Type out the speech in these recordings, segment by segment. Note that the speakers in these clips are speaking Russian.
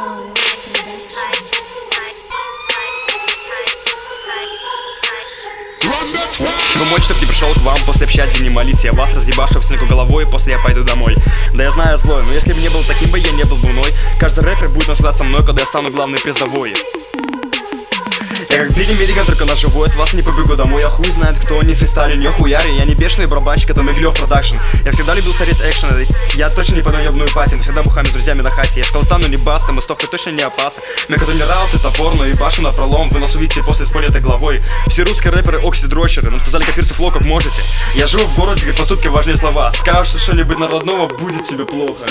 Вы мой, чтоб не пришел к вам после общаться, не молить. Я вас разъебашу в стенку головой, и после я пойду домой. Да я знаю злой, но если бы не был таким бы, я не был бы мной. Каждый рэпер будет наслаждаться мной, когда я стану главной призовой. Я как Билли Миллиган, только на живой, от вас не побегу домой. Я хуй знает кто, не фристайлю, не хуяри. Я не бешеный барабанщик, это Меглёв продакшн. Я всегда любил смотреть экшен. Я точно не пойду ебную пати, но всегда бухами с друзьями на хате. Я школотан, но не баста, мы стохты точно не опасны. Мне когда не раут и топор, но и башу на пролом. Вы нас увидите после спойлера этой главой. Все русские рэперы оксидрочеры, нам сказали копируйте флоу как можете. Я живу в городе, где поступки важнее слова. Скажешь что-нибудь народного, будет тебе плохо.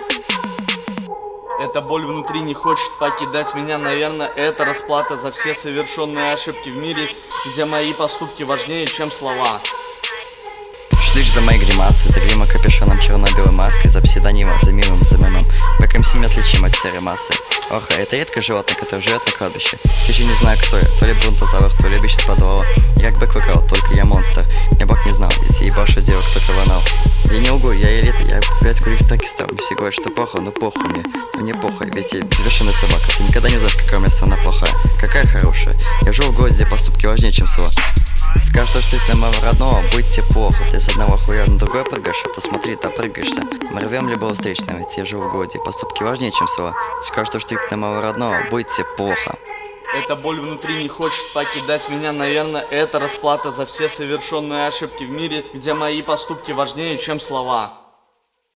Эта боль внутри не хочет покидать меня, наверное, это расплата за все совершенные ошибки в мире, где мои поступки важнее, чем слова. Шлишь за мои гримасы, за грима капюшоном черно-белой маской, за псевдонимом, за мимом, за мемом. Как МС отличим от серой массы. Ох, а это редкое животное, которое живет на кладбище. Еще не знаю, кто я, то ли бунтозавр, то ли бичь с подвала. Я как бэк выкрал, только я монстр. Я бог не знал, ведь я ебашу девок, кто каванал. Я не лгу, я элита, я 5 кулик стаки стал. Все говорят, что плохо, но похуй мне. Но мне похуй, ведь я бешеная собака. Ты никогда не знаешь, какая у меня страна плохая. Какая хорошая. Я живу в городе, где поступки важнее, чем слова. Скажешь, что ты моего родного, будет тебе плохо. Ты с одного хуя на другой прыгаешь, а то смотри, допрыгаешься. Мы рвем любого встречного, ведь я живу в городе. Поступки важнее, чем слова. Скажешь, что ты на моего родного, будет тебе плохо. Эта боль внутри не хочет покидать меня, наверное, это расплата за все совершенные ошибки в мире, где мои поступки важнее, чем слова.